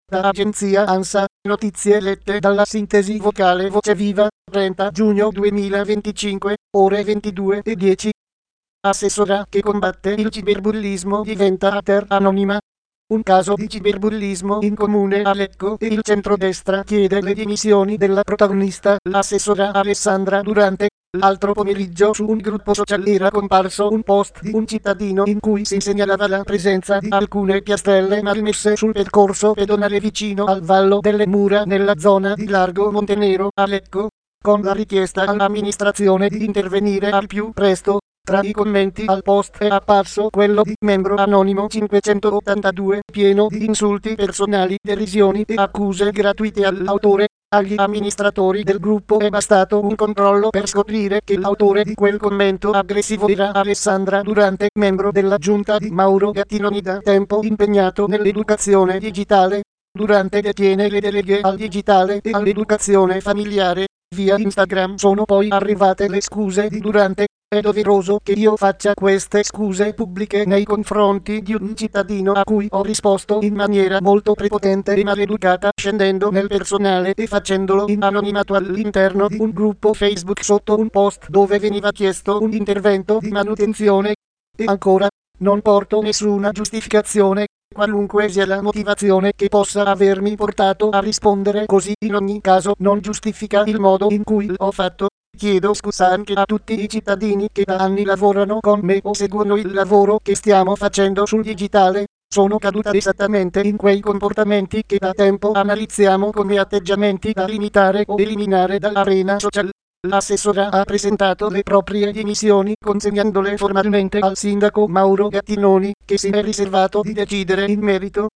Da agenzia ANSA, notizie lette dalla sintesi vocale Voce Viva, 30 giugno 2025, ore 22:10. Assessora che combatte il ciberbullismo diventa hater anonima. Un caso di ciberbullismo in comune a Lecco e il centrodestra chiede le dimissioni della protagonista, l'assessora Alessandra Durante. L'altro pomeriggio su un gruppo social era comparso un post di un cittadino in cui si segnalava la presenza di alcune piastrelle malmesse sul percorso pedonale vicino al Vallo delle Mura nella zona di Largo Montenero a Lecco, con la richiesta all'amministrazione di intervenire al più presto. Tra i commenti al post è apparso quello di membro anonimo 582, pieno di insulti personali, derisioni e accuse gratuite all'autore. Agli amministratori del gruppo è bastato un controllo per scoprire che l'autore di quel commento aggressivo era Alessandra Durante, membro della giunta di Mauro Gattinoni da tempo impegnato nell'educazione digitale. Durante detiene le deleghe al digitale e all'educazione familiare. Via Instagram sono poi arrivate le scuse di Durante. È doveroso che io faccia queste scuse pubbliche nei confronti di un cittadino a cui ho risposto in maniera molto prepotente e maleducata, scendendo nel personale e facendolo in anonimato all'interno di un gruppo Facebook sotto un post dove veniva chiesto un intervento di manutenzione. E ancora, non porto nessuna giustificazione, qualunque sia la motivazione che possa avermi portato a rispondere così, in ogni caso non giustifica il modo in cui l'ho fatto. Chiedo scusa anche a tutti i cittadini che da anni lavorano con me o seguono il lavoro che stiamo facendo sul digitale. Sono caduta esattamente in quei comportamenti che da tempo analizziamo come atteggiamenti da limitare o eliminare dall'arena social. L'assessora ha presentato le proprie dimissioni consegnandole formalmente al sindaco Mauro Gattinoni, che si è riservato di decidere in merito.